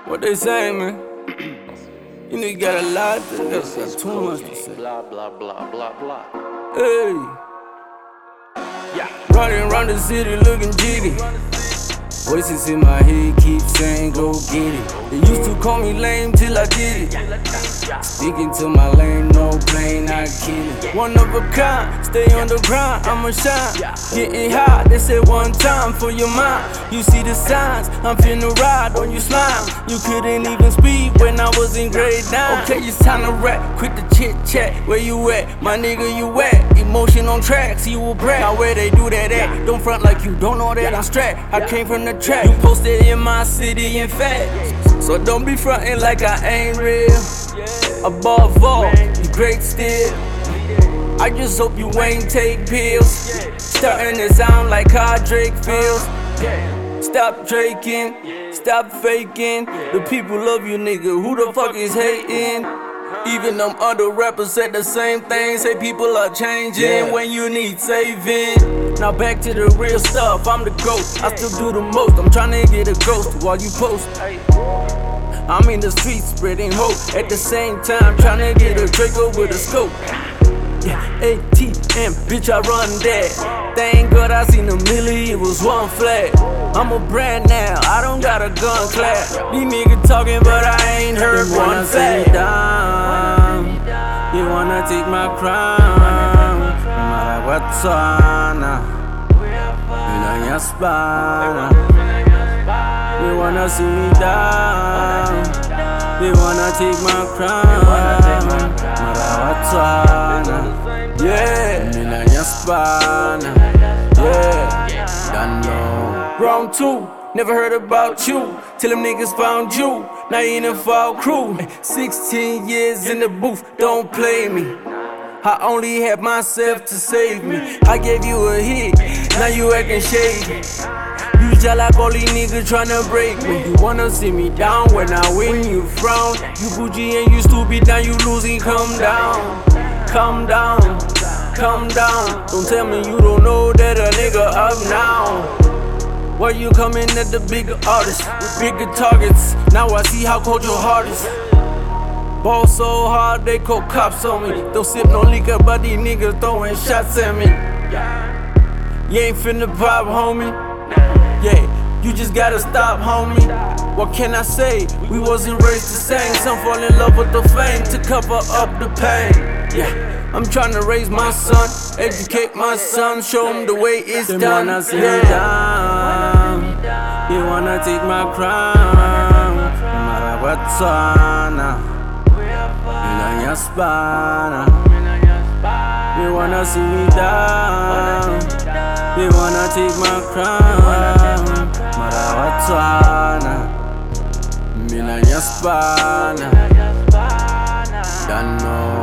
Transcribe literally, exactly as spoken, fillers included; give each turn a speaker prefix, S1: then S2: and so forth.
S1: What they saying, man? You nigga got a lot to say. Got too much to say.
S2: Blah, blah, blah, blah, blah.
S1: Hey.
S2: Yeah.
S1: Running around the city looking jitty. Voices in my head keep saying go get it. They used to call me lame till I did it. Sticking to my lane, no plane, I kill it. One of a kind, stay on the grind, I'ma shine. Getting high, they said one time for your mind. You see the signs, I'm finna ride on you slime. You couldn't even speak when I was in grade nine. Okay, it's time to rap, quit the chit chat. Where you at? My nigga, you at? Emotion on tracks, you a brat. Now where they do that at? Don't front like you don't know that I'm strapped. I came from the track, you posted in my city, in fact. So don't be frontin' like I ain't real. Above all, you great still. I just hope you ain't take pills. Starting to sound like how Drake feels. Stop draking, stop faking. The people love you, nigga. Who the fuck is hating? Even them other rappers said the same thing. Say people are changing yeah. when you need saving. Now back to the real stuff, I'm the GOAT. I still do the most, I'm tryna get a ghost while you post. I'm in the streets spreading hope. At the same time tryna get a Draco with a scope. Yeah, A T M, bitch I run that. Thank God I seen a milli, it was one flag. I'm a brand now, I don't got a gun clap. These niggas talking but I ain't heard you one fact. You wanna take my crown, Maraguatana, Minanya Spana. You wanna see me down, you wanna take my crown, Maraguatana, yeah, Minanya Spana, yeah, don't know. Round two, never heard about you till them niggas found you. Now you in a fall crew. sixteen years in the booth, don't play me. I only have myself to save me. I gave you a hit, now you acting shady. You just like all these niggas tryna break me. You wanna see me down when I win, you frown. You bougie and you stupid, now you losing. Come down, come down, come down. Don't tell me you don't know that a nigga up now. Why you coming at the bigger artists with bigger targets? Now I see how cold your heart is. Ball so hard they call cops on me. Don't sip no liquor, but these niggas throwing shots at me. You ain't finna pop, homie. Yeah, you just gotta stop, homie. What can I say? We wasn't raised the same. Some fall in love with the fame to cover up the pain. Yeah. I'm tryna raise my son, educate my son, show him the way it's done. You wanna see me down, you wanna take my crown, Maraguatana, Minanya Spana. You wanna see me down, you wanna take my crown, Maraguatana, Minanya Spana. Don't know.